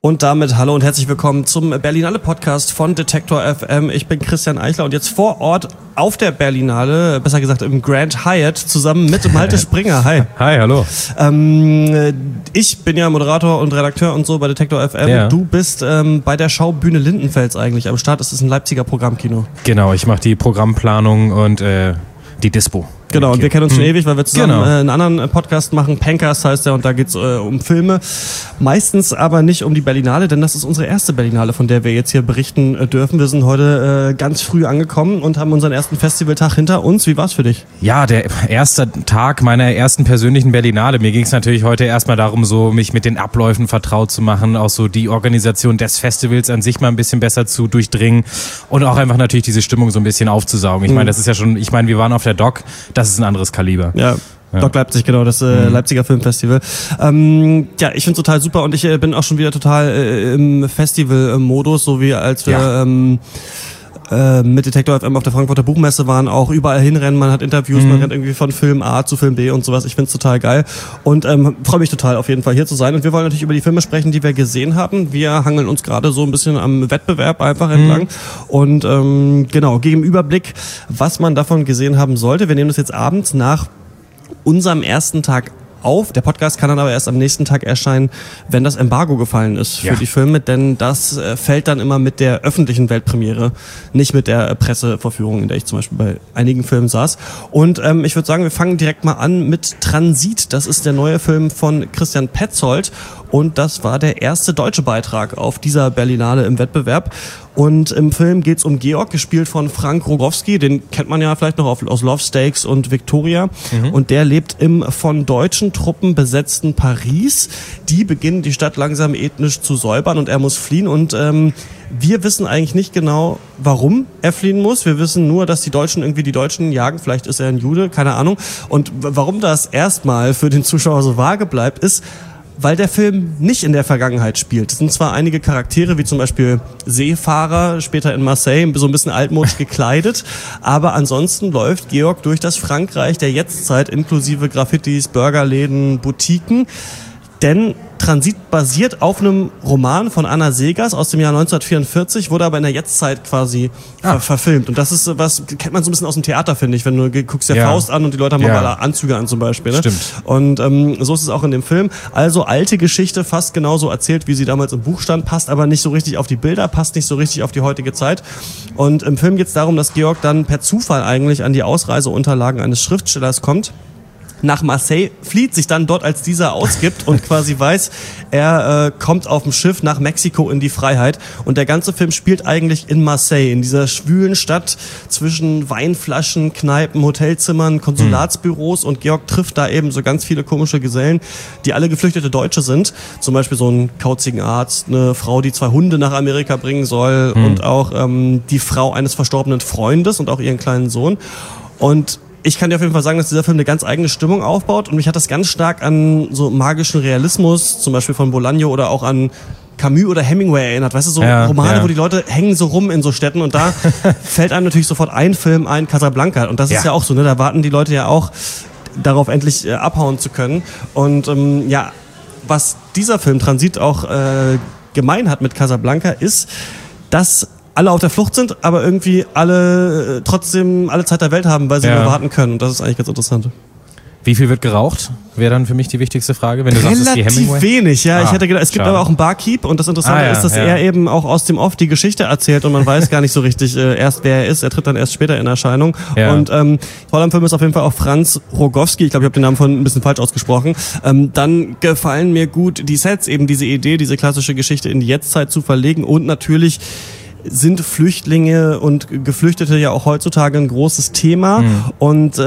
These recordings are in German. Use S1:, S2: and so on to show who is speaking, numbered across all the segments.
S1: Und damit hallo und herzlich willkommen zum Berlinale Podcast von Detektor FM. Ich bin Christian Eichler und jetzt vor Ort auf der Berlinale, besser gesagt im Grand Hyatt, zusammen mit Malte Springer. Hi.
S2: Hi, hallo.
S1: Ich bin ja Moderator und Redakteur und so bei Detektor FM. Ja. Du bist bei der Schaubühne Lindenfels eigentlich am Start. Es ist ein Leipziger Programmkino.
S2: Genau, ich mache die Programmplanung und die Dispo.
S1: Genau, und wir kennen uns schon ewig, weil wir zusammen einen anderen Podcast machen. Pankers heißt der, und da geht's um Filme. Meistens aber nicht um die Berlinale, denn das ist unsere erste Berlinale, von der wir jetzt hier berichten dürfen. Wir sind heute ganz früh angekommen und haben unseren ersten Festivaltag hinter uns. Wie war's für dich?
S2: Ja, der erste Tag meiner ersten persönlichen Berlinale. Mir ging's natürlich heute erstmal darum, so mich mit den Abläufen vertraut zu machen, auch so die Organisation des Festivals an sich mal ein bisschen besser zu durchdringen und auch einfach natürlich diese Stimmung so ein bisschen aufzusaugen. Ich meine, das ist ja schon, wir waren auf der Doc, das ist ein anderes Kaliber.
S1: Ja. Doc Leipzig, genau, das Leipziger Filmfestival. Ja, ich find's total super und ich bin auch schon wieder total im Festival-Modus, so wie als wir mit Detektor FM auf der Frankfurter Buchmesse waren, auch überall hinrennen, man hat Interviews, man rennt irgendwie von Film A zu Film B und sowas. Ich find's total geil und freue mich total auf jeden Fall hier zu sein. Und wir wollen natürlich über die Filme sprechen, die wir gesehen haben. Wir hangeln uns gerade so ein bisschen am Wettbewerb einfach entlang und genau, geben Überblick, was man davon gesehen haben sollte. Wir nehmen das jetzt abends nach unserem ersten Tag auf. Der Podcast kann dann aber erst am nächsten Tag erscheinen, wenn das Embargo gefallen ist für die Filme, denn das fällt dann immer mit der öffentlichen Weltpremiere, nicht mit der Pressevorführung, in der ich zum Beispiel bei einigen Filmen saß. Und ich würde sagen, wir fangen direkt mal an mit Transit. Das ist der neue Film von Christian Petzold und das war der erste deutsche Beitrag auf dieser Berlinale im Wettbewerb. Und im Film geht's um Georg, gespielt von Frank Rogowski. Den kennt man ja vielleicht noch aus Love Stakes und Victoria. Und der lebt im von deutschen Truppen besetzten Paris. Die beginnen, die Stadt langsam ethnisch zu säubern und er muss fliehen. Und wir wissen eigentlich nicht genau, warum er fliehen muss. Wir wissen nur, dass die Deutschen irgendwie die Deutschen jagen. Vielleicht ist er ein Jude, keine Ahnung. Und warum das erstmal für den Zuschauer so vage bleibt, ist, weil der Film nicht in der Vergangenheit spielt. Es sind zwar einige Charaktere, wie zum Beispiel Seefahrer, später in Marseille, so ein bisschen altmodisch gekleidet, aber ansonsten läuft Georg durch das Frankreich der Jetztzeit, inklusive Graffitis, Burgerläden, Boutiquen, denn Transit basiert auf einem Roman von Anna Seghers aus dem Jahr 1944, wurde aber in der Jetztzeit quasi verfilmt. Und das ist was, kennt man so ein bisschen aus dem Theater, finde ich, wenn du guckst dir Faust an und die Leute haben mal Anzüge an zum Beispiel. Ne?
S2: Stimmt.
S1: Und so ist es auch in dem Film. Also alte Geschichte, fast genauso erzählt, wie sie damals im Buch stand, passt aber nicht so richtig auf die Bilder, passt nicht so richtig auf die heutige Zeit. Und im Film geht es darum, dass Georg dann per Zufall eigentlich an die Ausreiseunterlagen eines Schriftstellers kommt, nach Marseille flieht, sich dann dort als dieser ausgibt und quasi weiß, er kommt auf dem Schiff nach Mexiko in die Freiheit. Und der ganze Film spielt eigentlich in Marseille, in dieser schwülen Stadt zwischen Weinflaschen, Kneipen, Hotelzimmern, Konsulatsbüros. Und Georg trifft da eben so ganz viele komische Gesellen, die alle geflüchtete Deutsche sind. Zum Beispiel so einen kauzigen Arzt, eine Frau, die 2 Hunde nach Amerika bringen soll und auch die Frau eines verstorbenen Freundes und auch ihren kleinen Sohn. Und ich kann dir auf jeden Fall sagen, dass dieser Film eine ganz eigene Stimmung aufbaut und mich hat das ganz stark an so magischen Realismus, zum Beispiel von Bolaño oder auch an Camus oder Hemingway erinnert. Weißt du, so Romane, wo die Leute hängen so rum in so Städten und da fällt einem natürlich sofort ein Film ein, Casablanca. Und das ist ja auch so, ne? Da warten die Leute ja auch darauf, endlich abhauen zu können. Und was dieser Film Transit auch gemein hat mit Casablanca ist, dass alle auf der Flucht sind, aber irgendwie alle trotzdem alle Zeit der Welt haben, weil sie nur warten können. Und das ist eigentlich ganz interessant.
S2: Wie viel wird geraucht? Wäre dann für mich die wichtigste Frage, wenn du sagst, es ist die Hemingway.
S1: Relativ wenig, ja. Ich hätte gedacht, es gibt aber auch einen Barkeep und das Interessante ist, dass er eben auch aus dem Off die Geschichte erzählt und man weiß gar nicht so richtig erst, wer er ist. Er tritt dann erst später in Erscheinung. Ja. Und toll am Film ist auf jeden Fall auch Franz Rogowski. Ich glaube, ich habe den Namen von ein bisschen falsch ausgesprochen. Dann gefallen mir gut die Sets, eben diese Idee, diese klassische Geschichte in die Jetztzeit zu verlegen und natürlich sind Flüchtlinge und Geflüchtete ja auch heutzutage ein großes Thema. Und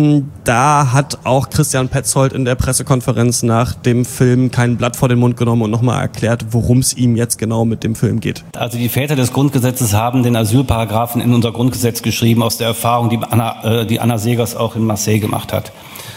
S1: da hat auch Christian Petzold in der Pressekonferenz nach dem Film kein Blatt vor den Mund genommen und nochmal erklärt, worum es ihm jetzt genau mit dem Film geht.
S3: Also die Väter des Grundgesetzes haben den Asylparagraphen in unser Grundgesetz geschrieben, aus der Erfahrung, die Anna Seghers auch in Marseille gemacht hat.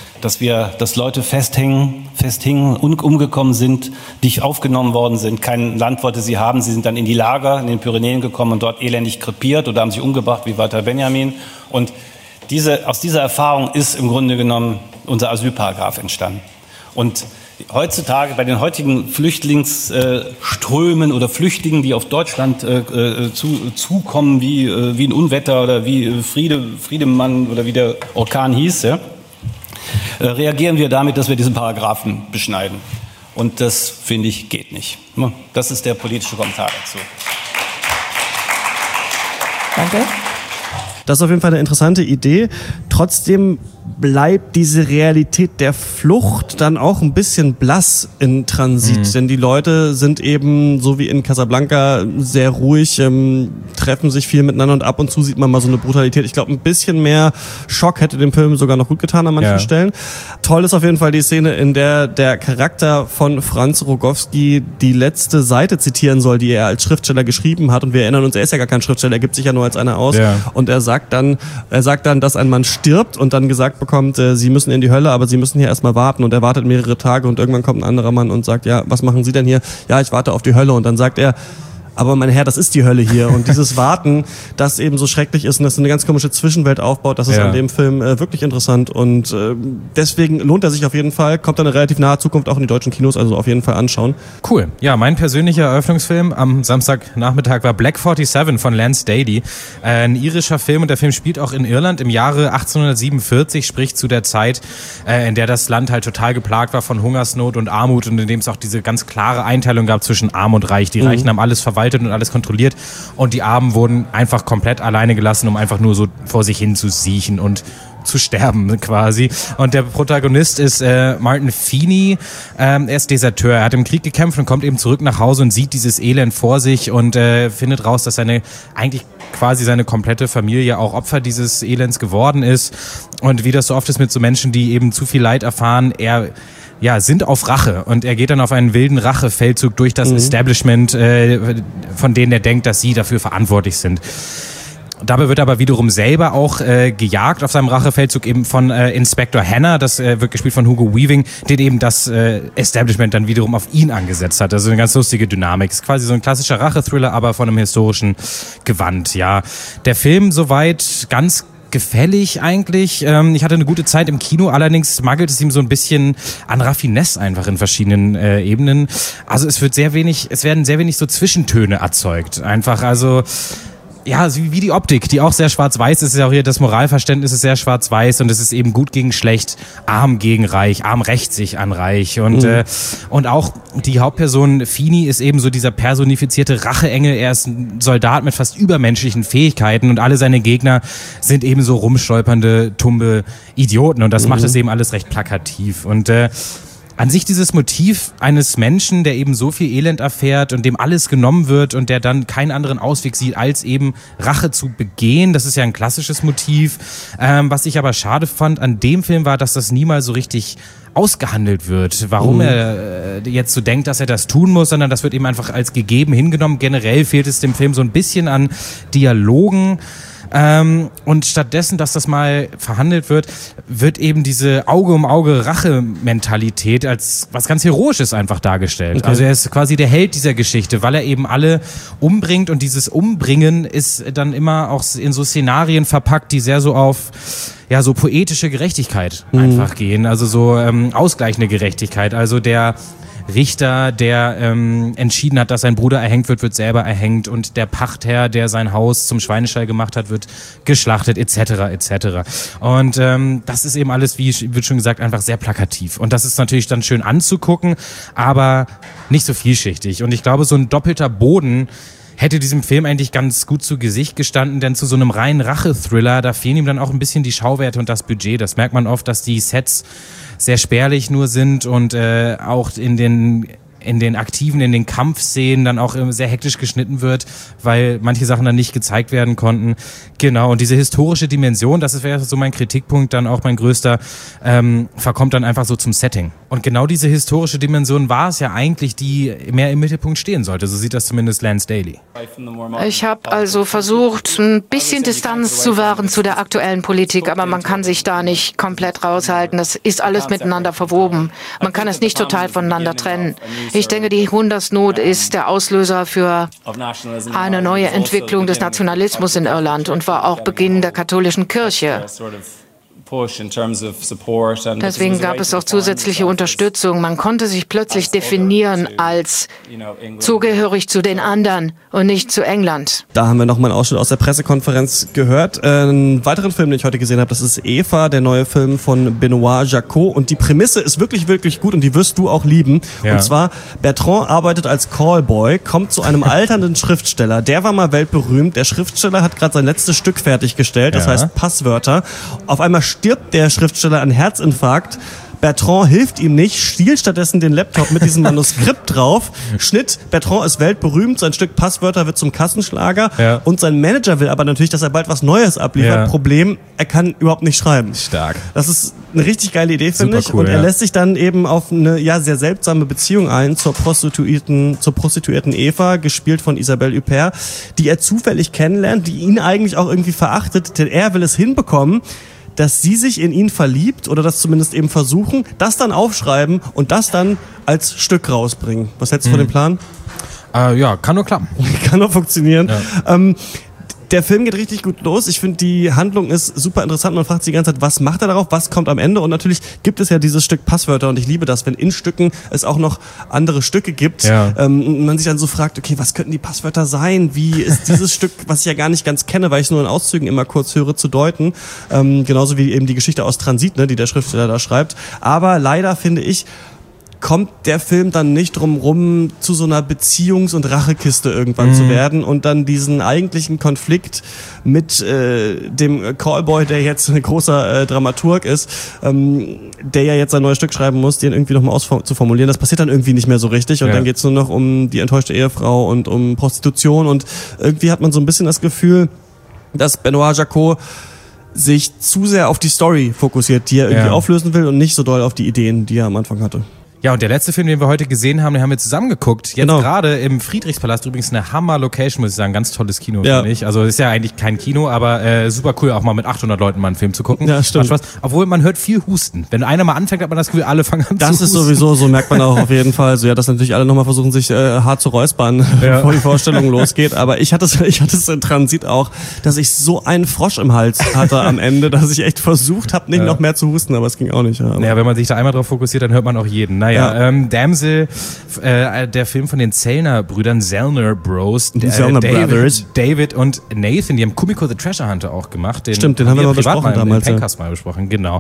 S3: Dass Leute festhingen und umgekommen sind, nicht aufgenommen worden sind. Kein Land wollte sie haben. Sie sind dann in die Lager in den Pyrenäen gekommen und dort elendig krepiert oder haben sich umgebracht wie Walter Benjamin. Und aus dieser Erfahrung ist im Grunde genommen unser Asylparagraph entstanden. Und heutzutage bei den heutigen Flüchtlingsströmen oder Flüchtlingen, die auf Deutschland zukommen, wie ein Unwetter oder wie Friedemann oder wie der Orkan hieß, ja, reagieren wir damit, dass wir diese Paragraphen beschneiden. Und das, finde ich, geht nicht. Das ist der politische Kommentar dazu.
S4: Danke.
S1: Das ist auf jeden Fall eine interessante Idee. Trotzdem bleibt diese Realität der Flucht dann auch ein bisschen blass in Transit. Denn die Leute sind eben, so wie in Casablanca, sehr ruhig, treffen sich viel miteinander und ab und zu sieht man mal so eine Brutalität. Ich glaube, ein bisschen mehr Schock hätte dem Film sogar noch gut getan an manchen Stellen. Toll ist auf jeden Fall die Szene, in der der Charakter von Franz Rogowski die letzte Seite zitieren soll, die er als Schriftsteller geschrieben hat. Und wir erinnern uns, er ist ja gar kein Schriftsteller, er gibt sich ja nur als einer aus. Ja. Und er sagt dann, dass ein Mann stirbt und dann gesagt bekommt, sie müssen in die Hölle, aber sie müssen hier erstmal warten. Und er wartet mehrere Tage und irgendwann kommt ein anderer Mann und sagt, ja, was machen Sie denn hier? Ja, ich warte auf die Hölle. Und dann sagt er, aber mein Herr, das ist die Hölle hier. Und dieses Warten, das eben so schrecklich ist und das eine ganz komische Zwischenwelt aufbaut, das ist an dem Film wirklich interessant. Und deswegen lohnt er sich auf jeden Fall. Kommt dann in relativ naher Zukunft auch in die deutschen Kinos, also auf jeden Fall anschauen.
S2: Cool. Ja, mein persönlicher Eröffnungsfilm am Samstagnachmittag war Black 47 von Lance Daly. Ein irischer Film und der Film spielt auch in Irland im Jahre 1847, sprich zu der Zeit, in der das Land halt total geplagt war von Hungersnot und Armut und in dem es auch diese ganz klare Einteilung gab zwischen Arm und Reich. Die Reichen haben alles verwaltet und alles kontrolliert und die Armen wurden einfach komplett alleine gelassen, um einfach nur so vor sich hin zu siechen und zu sterben quasi. Und der Protagonist ist Martin Feeney. Er ist Deserteur. Er hat im Krieg gekämpft und kommt eben zurück nach Hause und sieht dieses Elend vor sich und findet raus, dass seine komplette Familie auch Opfer dieses Elends geworden ist. Und wie das so oft ist mit so Menschen, die eben zu viel Leid erfahren, sind auf Rache und er geht dann auf einen wilden Rachefeldzug durch das Establishment, von denen er denkt, dass sie dafür verantwortlich sind. Dabei wird aber wiederum selber auch gejagt auf seinem Rachefeldzug eben von Inspector Hanna, das wird gespielt von Hugo Weaving, den eben das Establishment dann wiederum auf ihn angesetzt hat. Also eine ganz lustige Dynamik. Ist quasi so ein klassischer Rachethriller, aber von einem historischen Gewand. Ja, der Film soweit ganz gefällig eigentlich. Ich hatte eine gute Zeit im Kino, allerdings mangelt es ihm so ein bisschen an Raffinesse einfach in verschiedenen Ebenen. Also es werden sehr wenig so Zwischentöne erzeugt. Einfach, also ja, wie die Optik, die auch sehr schwarz-weiß ist, ja auch hier das Moralverständnis ist sehr schwarz-weiß und es ist eben gut gegen schlecht, arm gegen reich, arm rächt sich an reich und auch die Hauptperson Feeney ist eben so dieser personifizierte Racheengel, er ist ein Soldat mit fast übermenschlichen Fähigkeiten und alle seine Gegner sind eben so rumstolpernde, tumbe Idioten und das macht es eben alles recht plakativ und an sich dieses Motiv eines Menschen, der eben so viel Elend erfährt und dem alles genommen wird und der dann keinen anderen Ausweg sieht, als eben Rache zu begehen, das ist ja ein klassisches Motiv. Was ich aber schade fand an dem Film war, dass das niemals so richtig ausgehandelt wird, warum er jetzt so denkt, dass er das tun muss, sondern das wird eben einfach als gegeben hingenommen. Generell fehlt es dem Film so ein bisschen an Dialogen. Und stattdessen, dass das mal verhandelt wird eben diese Auge-um-Auge-Rache-Mentalität als was ganz Heroisches einfach dargestellt. Okay. Also er ist quasi der Held dieser Geschichte, weil er eben alle umbringt und dieses Umbringen ist dann immer auch in so Szenarien verpackt, die sehr so auf so poetische Gerechtigkeit einfach gehen, also so ausgleichende Gerechtigkeit, also der Richter, der entschieden hat, dass sein Bruder erhängt wird selber erhängt und der Pachtherr, der sein Haus zum Schweinestall gemacht hat, wird geschlachtet etc. etc. Und das ist eben alles, wie wird schon gesagt, einfach sehr plakativ. Und das ist natürlich dann schön anzugucken, aber nicht so vielschichtig. Und ich glaube, so ein doppelter Boden hätte diesem Film eigentlich ganz gut zu Gesicht gestanden, denn zu so einem reinen Rache-Thriller, da fehlen ihm dann auch ein bisschen die Schauwerte und das Budget. Das merkt man oft, dass die Sets sehr spärlich nur sind und auch in den Aktiven, in den Kampfszenen dann auch sehr hektisch geschnitten wird, weil manche Sachen dann nicht gezeigt werden konnten. Genau, und diese historische Dimension, das wäre so mein Kritikpunkt, dann auch mein größter, verkommt dann einfach so zum Setting. Und genau diese historische Dimension war es ja eigentlich, die mehr im Mittelpunkt stehen sollte. So sieht das zumindest Lance Daly.
S4: Ich habe also versucht, ein bisschen Distanz zu wahren zu der aktuellen Politik, aber man kann sich da nicht komplett raushalten. Das ist alles miteinander verwoben. Man kann es nicht total voneinander trennen. Ich denke, die Hungersnot ist der Auslöser für eine neue Entwicklung des Nationalismus in Irland und war auch Beginn der katholischen Kirche. Deswegen gab es auch zusätzliche Unterstützung. Man konnte sich plötzlich definieren als zugehörig zu den anderen und nicht zu England.
S1: Da haben wir nochmal einen Ausschnitt aus der Pressekonferenz gehört. Einen weiteren Film, den ich heute gesehen habe, das ist Eva, der neue Film von Benoit Jacot. Und die Prämisse ist wirklich, wirklich gut und die wirst du auch lieben. Ja. Und zwar, Bertrand arbeitet als Callboy, kommt zu einem alternden Schriftsteller. Der war mal weltberühmt. Der Schriftsteller hat gerade sein letztes Stück fertiggestellt, das heißt Passwörter. Auf einmal stirbt der Schriftsteller an Herzinfarkt. Bertrand hilft ihm nicht, stiehlt stattdessen den Laptop mit diesem Manuskript drauf. Schnitt, Bertrand ist weltberühmt, sein Stück Passwörter wird zum Kassenschlager und sein Manager will aber natürlich, dass er bald was Neues abliefert. Problem, er kann überhaupt nicht schreiben.
S2: Stark.
S1: Das ist eine richtig geile Idee, finde ich.
S2: Cool,
S1: und er lässt sich dann eben auf eine sehr seltsame Beziehung ein zur Prostituierten Eva, gespielt von Isabelle Huppert, die er zufällig kennenlernt, die ihn eigentlich auch irgendwie verachtet, denn er will es hinbekommen, dass sie sich in ihn verliebt oder das zumindest eben versuchen, das dann aufschreiben und das dann als Stück rausbringen. Was hältst du von dem Plan?
S2: Ja, kann nur klappen.
S1: Kann nur funktionieren.
S2: Ja.
S1: Der Film geht richtig gut los. Ich finde, die Handlung ist super interessant. Man fragt sich die ganze Zeit, was macht er darauf? Was kommt am Ende? Und natürlich gibt es ja dieses Stück Passwörter. Und ich liebe das, wenn in Stücken es auch noch andere Stücke gibt. Ja. Man sich dann so fragt, okay, was könnten die Passwörter sein? Wie ist dieses Stück, was ich ja gar nicht ganz kenne, weil ich es nur in Auszügen immer kurz höre, zu deuten? Genauso wie eben die Geschichte aus Transit, ne, die der Schriftsteller da schreibt. Aber leider finde ich, kommt der Film dann nicht drum rum, zu so einer Beziehungs- und Rachekiste irgendwann zu werden und dann diesen eigentlichen Konflikt mit dem Callboy, der jetzt ein großer Dramaturg ist, der ja jetzt ein neues Stück schreiben muss, den irgendwie nochmal auszuformulieren. Das passiert dann irgendwie nicht mehr so richtig und dann geht's nur noch um die enttäuschte Ehefrau und um Prostitution und irgendwie hat man so ein bisschen das Gefühl, dass Benoit Jacot sich zu sehr auf die Story fokussiert, die er irgendwie auflösen will und nicht so doll auf die Ideen, die er am Anfang hatte.
S2: Ja, und der letzte Film, den wir heute gesehen haben, den haben wir zusammen geguckt. Jetzt gerade im Friedrichspalast, übrigens eine Hammer-Location, muss ich sagen. Ganz tolles Kino, finde ich. Also ist ja eigentlich kein Kino, aber super cool, auch mal mit 800 Leuten mal einen Film zu gucken.
S1: Ja, stimmt.
S2: Macht Spaß. Obwohl man hört viel Husten. Wenn einer mal anfängt, hat man das Gefühl, alle fangen an zu husten.
S1: Das ist sowieso, so merkt man auch auf jeden Fall. So, ja, dass natürlich alle nochmal versuchen, sich hart zu räuspern, bevor die Vorstellung losgeht. Aber ich hatte es in Transit auch, dass ich so einen Frosch im Hals hatte am Ende, dass ich echt versucht habe, nicht noch mehr zu husten, aber es ging auch nicht.
S2: Ja, wenn man sich da einmal drauf fokussiert, dann hört man auch jeden. Naja, Damsel, der Film von den Zellner-Brüdern, Zellner Bros, David und Nathan, die haben Kumiko the Treasure Hunter auch gemacht.
S1: Stimmt, den haben wir mal besprochen damals.
S2: Mal besprochen, genau.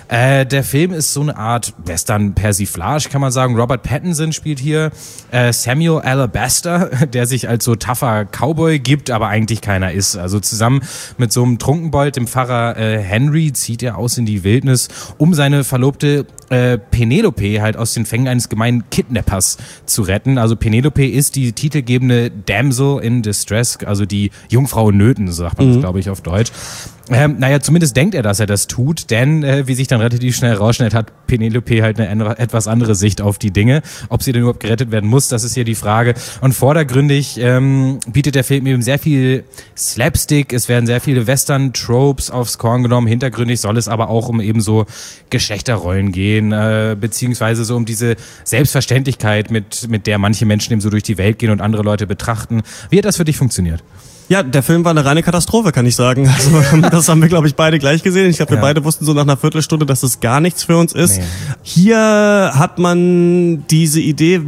S2: Der Film ist so eine Art Western-Persiflage, kann man sagen. Robert Pattinson spielt hier Samuel Alabaster, der sich als so tougher Cowboy gibt, aber eigentlich keiner ist. Also zusammen mit so einem Trunkenbold, dem Pfarrer Henry, zieht er aus in die Wildnis, um seine Verlobte Penelope halt aus den Fängen eines gemeinen Kidnappers zu retten. Also Penelope ist die titelgebende Damsel in Distress, also die Jungfrau in Nöten, so sagt man das, glaube ich, auf Deutsch. Naja, zumindest denkt er, dass er das tut, denn wie sich dann relativ schnell rausschneidet, hat Penelope halt eine etwas andere Sicht auf die Dinge. Ob sie denn überhaupt gerettet werden muss, das ist hier die Frage. Und vordergründig bietet der Film eben sehr viel Slapstick, es werden sehr viele Western-Tropes aufs Korn genommen. Hintergründig soll es aber auch um eben so Geschlechterrollen gehen, beziehungsweise so um diese Selbstverständlichkeit, mit der manche Menschen eben so durch die Welt gehen und andere Leute betrachten. Wie hat das für dich funktioniert?
S1: Ja, der Film war eine reine Katastrophe, kann ich sagen. Also, das haben wir, glaube ich, beide gleich gesehen. Ich glaube, wir beide wussten so nach einer Viertelstunde, dass das gar nichts für uns ist. Nee. Hier hat man diese Idee,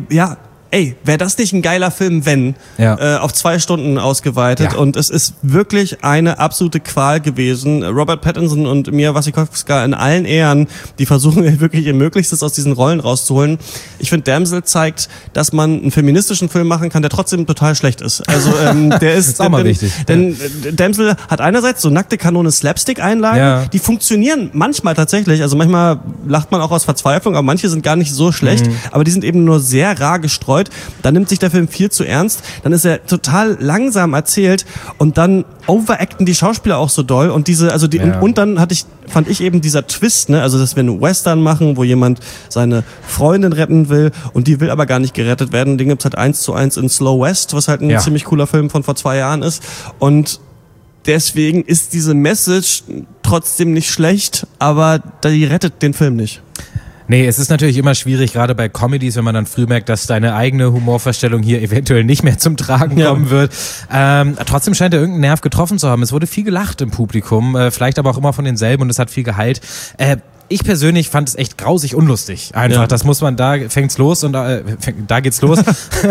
S1: wäre das nicht ein geiler Film, wenn? Auf 2 Stunden ausgeweitet. Und es ist wirklich eine absolute Qual gewesen. Robert Pattinson und Mia Wasikowska in allen Ehren, die versuchen wirklich ihr Möglichstes aus diesen Rollen rauszuholen. Ich finde, Damsel zeigt, dass man einen feministischen Film machen kann, der trotzdem total schlecht ist. Also der ist,
S2: ist auch mal wichtig.
S1: Denn Damsel hat einerseits so nackte Kanone Slapstick-Einlagen, die funktionieren manchmal tatsächlich. Also manchmal lacht man auch aus Verzweiflung, aber manche sind gar nicht so schlecht. Aber die sind eben nur sehr rar gestreut. Dann nimmt sich der Film viel zu ernst, dann ist er total langsam erzählt und dann overacten die Schauspieler auch so doll und und dann fand ich eben dieser Twist, ne, also dass wir einen Western machen, wo jemand seine Freundin retten will und die will aber gar nicht gerettet werden. Den gibt's halt 1:1 in Slow West, was halt ein ziemlich cooler Film von vor 2 Jahren ist und deswegen ist diese Message trotzdem nicht schlecht, aber die rettet den Film nicht.
S2: Nee, es ist natürlich immer schwierig, gerade bei Comedies, wenn man dann früh merkt, dass deine eigene Humorvorstellung hier eventuell nicht mehr zum Tragen kommen wird. Trotzdem scheint er irgendeinen Nerv getroffen zu haben. Es wurde viel gelacht im Publikum, vielleicht aber auch immer von denselben und es hat viel Gehalt. Ich persönlich fand es echt grausig unlustig. Einfach, das muss man, da fängt's los und da geht's los.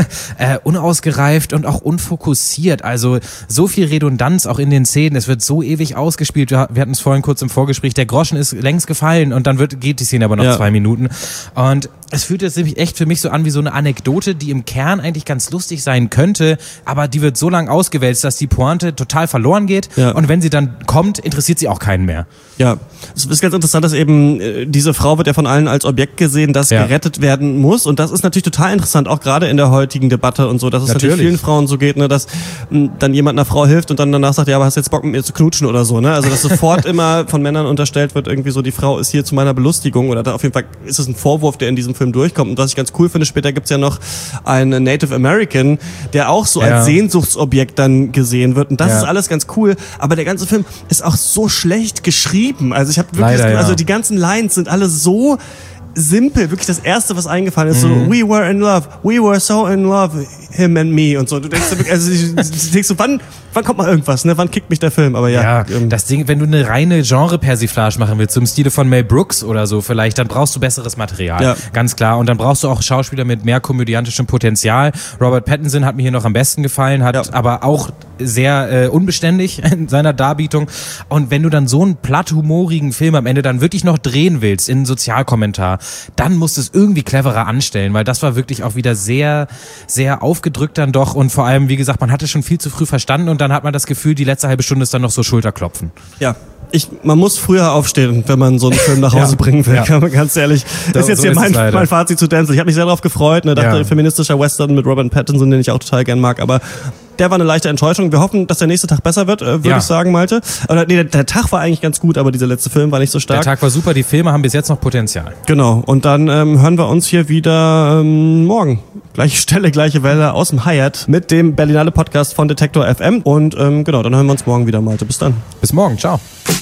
S2: Unausgereift und auch unfokussiert. Also so viel Redundanz auch in den Szenen. Es wird so ewig ausgespielt. Wir hatten es vorhin kurz im Vorgespräch. Der Groschen ist längst gefallen und dann geht die Szene aber noch 2 Minuten. Und es fühlt jetzt nämlich echt für mich so an wie so eine Anekdote, die im Kern eigentlich ganz lustig sein könnte, aber die wird so lang ausgewälzt, dass die Pointe total verloren geht. Ja. Und wenn sie dann kommt, interessiert sie auch keinen mehr.
S1: Ja, es ist ganz interessant, dass eben diese Frau wird ja von allen als Objekt gesehen, das gerettet werden muss. Und das ist natürlich total interessant, auch gerade in der heutigen Debatte und so, dass es natürlich vielen Frauen so geht, ne, dass dann jemand einer Frau hilft und dann danach sagt, ja, aber hast du jetzt Bock mit mir zu knutschen oder so, ne? Also dass sofort immer von Männern unterstellt wird, irgendwie so, die Frau ist hier zu meiner Belustigung oder da auf jeden Fall ist es ein Vorwurf, der in diesem Film durchkommt. Und was ich ganz cool finde, später gibt's ja noch einen Native American, der auch so als Sehnsuchtsobjekt dann gesehen wird. Und das ist alles ganz cool. Aber der ganze Film ist auch so schlecht geschrieben. Also ich habe wirklich, also die ganzen Lines sind alle so simpel, wirklich das Erste, was eingefallen ist, so, we were so in love, him and me und so. Du denkst, wann kommt mal irgendwas, ne? Wann kickt mich der Film? Aber
S2: das Ding, wenn du eine reine Genre-Persiflage machen willst, so im Stile von Mel Brooks oder so vielleicht, dann brauchst du besseres Material, ganz klar. Und dann brauchst du auch Schauspieler mit mehr komödiantischem Potenzial. Robert Pattinson hat mir hier noch am besten gefallen, hat aber auch sehr unbeständig in seiner Darbietung. Und wenn du dann so einen platthumorigen Film am Ende dann wirklich noch drehen willst in einen Sozialkommentar, dann musst du es irgendwie cleverer anstellen, weil das war wirklich auch wieder sehr, sehr aufgedrückt dann doch und vor allem, wie gesagt, man hatte schon viel zu früh verstanden und dann hat man das Gefühl, die letzte halbe Stunde ist dann noch so Schulterklopfen.
S1: Ja. Man muss früher aufstehen, wenn man so einen Film nach Hause bringen will. Ganz ehrlich. Das ist jetzt hier mein Fazit zu Denzel. Ich habe mich sehr darauf gefreut. Ne, dachte, feministischer Western mit Robert Pattinson, den ich auch total gern mag. Aber der war eine leichte Enttäuschung. Wir hoffen, dass der nächste Tag besser wird, würde ich sagen, Malte. Oder, nee, der Tag war eigentlich ganz gut, aber dieser letzte Film war nicht so stark.
S2: Der Tag war super. Die Filme haben bis jetzt noch Potenzial.
S1: Genau. Und dann hören wir uns hier wieder morgen. Gleiche Stelle, gleiche Welle aus dem Hyatt mit dem Berlinale Podcast von Detektor FM. Und genau, dann hören wir uns morgen wieder, Malte. Bis dann.
S2: Bis morgen. Ciao.